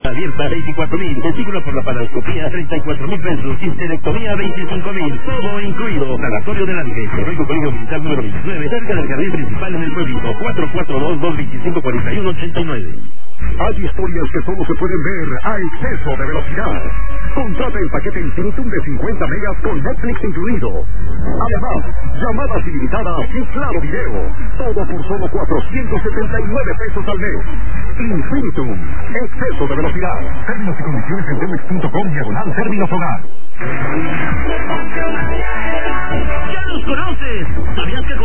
Abierta 24,000, vesícula por la paroscopía 34,000 pesos, histerectomía 25,000, todo incluido. Sanatorio del Ángel, Correo Colegio Militar número 29, cerca del jardín principal en el pueblito, 442-225-4189. Hay historias que solo se pueden ver a exceso de velocidad. Contrata el paquete Infinitum de 50 megas con Netflix incluido. Además, llamadas ilimitadas y claro video. Todo por solo 479 pesos al mes. Infinitum, exceso de velocidad. Términos y condiciones en telmex.com/términos hogar. ¡Ya los conoces! ¿Sabías que